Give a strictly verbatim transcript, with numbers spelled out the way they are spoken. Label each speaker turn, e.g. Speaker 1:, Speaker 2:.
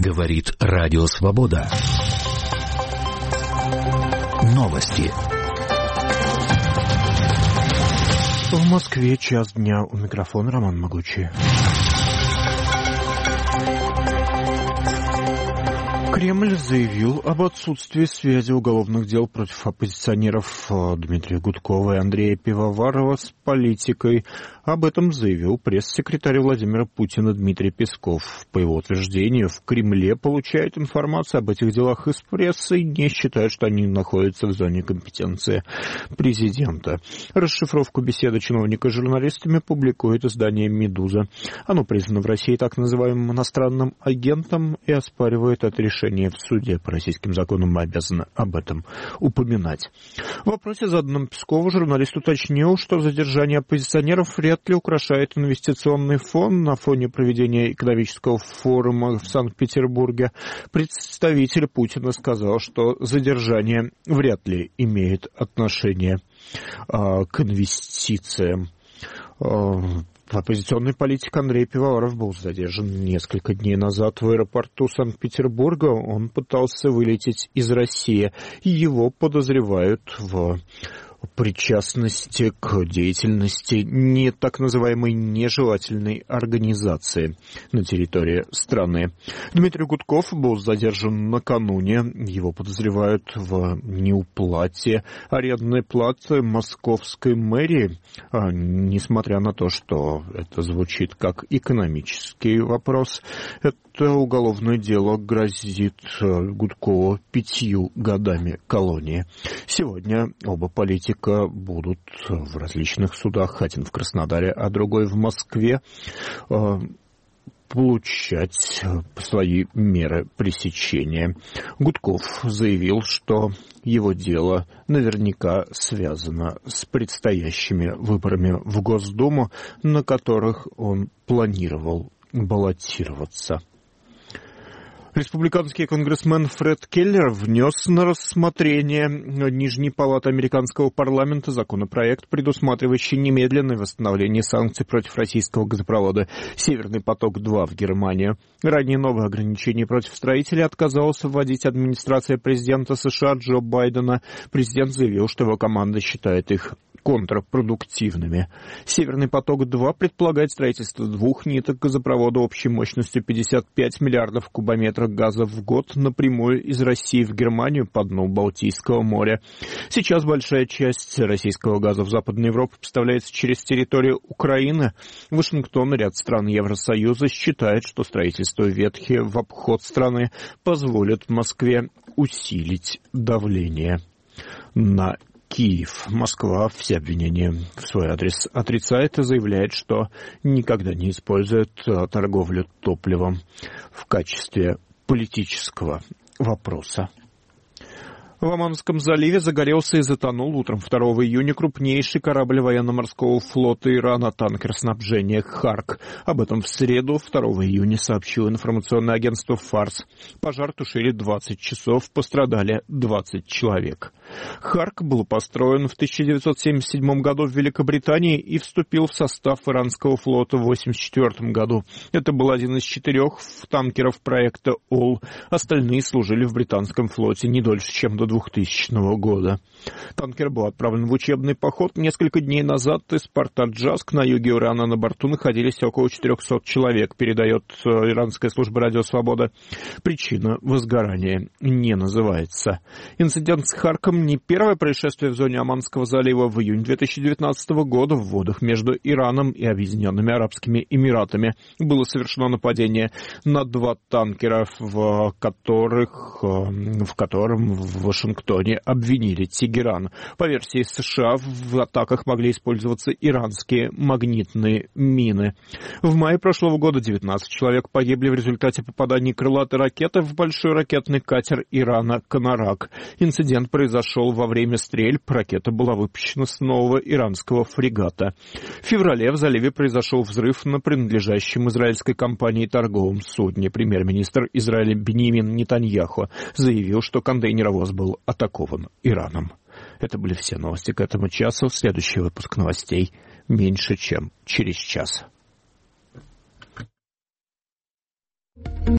Speaker 1: Говорит Радио Свобода. Новости.
Speaker 2: В Москве час дня. У микрофона Роман Могучий. Кремль заявил об отсутствии связи уголовных дел против оппозиционеров Дмитрия Гудкова и Андрея Пивоварова с политикой. Об этом заявил пресс-секретарь Владимира Путина Дмитрий Песков. По его утверждению, в Кремле получают информацию об этих делах из прессы и не считают, что они находятся в зоне компетенции президента. Расшифровку беседы чиновника с журналистами публикует издание «Медуза». Оно признано в России так называемым иностранным агентом и оспаривает это решение в суде. По российским законам обязаны об этом упоминать. В вопросе, заданном Пескову, журналист уточнил, что задержание оппозиционеров вряд ли украшает инвестиционный фон. На фоне проведения экономического форума в Санкт-Петербурге представитель Путина сказал, что задержание вряд ли имеет отношение а, к инвестициям. А, Оппозиционный политик Андрей Пивоваров был задержан несколько дней назад в аэропорту Санкт-Петербурга. Он пытался вылететь из России. Его подозревают в причастности к деятельности не так называемой нежелательной организации на территории страны. Дмитрий Гудков был задержан накануне. Его подозревают в неуплате арендной платы московской мэрии, а, несмотря на то, что это звучит как экономический вопрос. Это уголовное дело грозит Гудкову пятью годами колонии. Сегодня оба политика будут в различных судах, один в Краснодаре, а другой в Москве, получать свои меры пресечения. Гудков заявил, что его дело наверняка связано с предстоящими выборами в Госдуму, на которых он планировал баллотироваться. Республиканский конгрессмен Фред Келлер внес на рассмотрение Нижней палаты американского парламента законопроект, предусматривающий немедленное восстановление санкций против российского газопровода «Северный поток-два» в Германию. Ранее новые ограничения против строителей отказалась вводить администрация президента США Джо Байдена. Президент заявил, что его команда считает их контрпродуктивными. «Северный поток-два» предполагает строительство двух ниток газопровода общей мощностью пятьдесят пять миллиардов кубометров газа в год напрямую из России в Германию по дну Балтийского моря. Сейчас большая часть российского газа в Западной Европе поставляется через территорию Украины. Вашингтон и ряд стран Евросоюза считают, что строительство ветки в обход страны позволит Москве усилить давление на Киев. Москва все обвинения в свой адрес отрицает и заявляет, что никогда не использует торговлю топливом в качестве политического вопроса. В Оманском заливе загорелся и затонул утром второго июня крупнейший корабль военно-морского флота Ирана, танкер снабжения «Харк». Об этом в среду, второго июня, сообщило информационное агентство «Фарс». Пожар тушили двадцать часов, пострадали двадцать человек. «Харк» был построен в тысяча девятьсот семьдесят седьмом году в Великобритании и вступил в состав иранского флота в восемьдесят четвёртом году. Это был один из четырех танкеров проекта «Ол». Остальные служили в британском флоте не дольше, чем до двухтысячного года. Танкер был отправлен в учебный поход несколько дней назад из порта Джаск на юге Ирана. На борту находились около четырехсот человек, передает иранская служба «Радио Свобода». Причина возгорания не называется. Инцидент с «Харком» не первое происшествие в зоне Оманского залива. В июне две тысячи девятнадцатого года в водах между Ираном и Объединенными Арабскими Эмиратами было совершено нападение на два танкера, в которых, в котором в Вашингтоне обвинили Тегеран. По версии США, в атаках могли использоваться иранские магнитные мины. В мае прошлого года девятнадцать человек погибли в результате попадания крылатой ракеты в большой ракетный катер Ирана «Канарак». Инцидент произошел во время стрельб. Ракета была выпущена с нового иранского фрегата. В феврале в заливе произошел взрыв на принадлежащем израильской компании торговом судне. Премьер-министр Израиля Биньямин Нетаньяху заявил, что контейнеровоз был атакован Ираном. Это были все новости к этому часу. Следующий выпуск новостей меньше, чем через час.